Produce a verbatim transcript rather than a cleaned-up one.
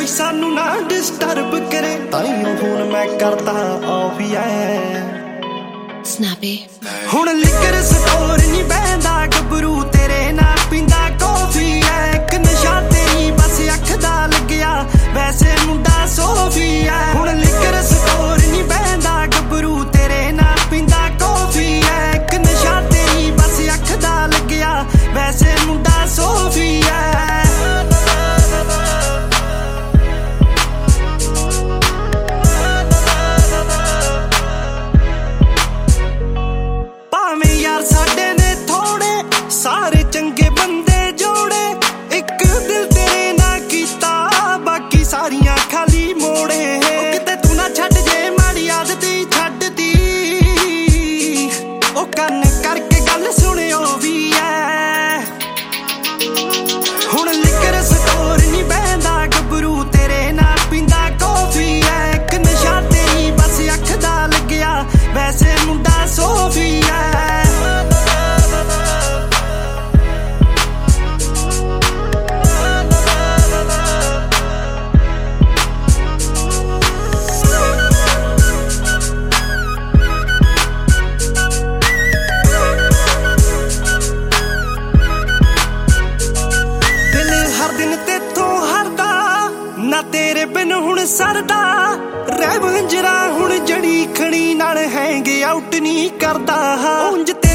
कोई सानू ना डिस्टर्ब करे, ताइयों फोन मैं करता ऑफ ही है। Snappy हुण लिकर स्टोर नहीं बहंदा गबरू तेरे ना पींदा कॉफी है। एक नशा तेरी बस अख दा लग्या वैसे मुंडा सोफी है। हुण लिकर स्टोर नहीं बहंदा गबरू तेरे ना पींदा कॉफी है। एक नशा तेरी बस अख दा लग्या वैसे मुंडा सोफी है। यार साडे ने थोड़े सारे चंगे बंदे जोड़े, एक दिल तेरे ना कीता बाकी सारियां खाली मोड़े। किते तू ना छड्ड जे माड़ी आदत छड्डदी, ओ कन करके गल सुनियो भी है। हुण लिकर स्टोर नहीं बहंदा गबरू तेरे ना पींदा कॉफी है। एक नशा तेरी बस अख दा लग्या वैसे मुंडा सोफी है। ना तेरे बिन हुण सरदा रैवंजरा हुण जड़ी खड़ी नाल हैंग आउट नहीं करदा। उंज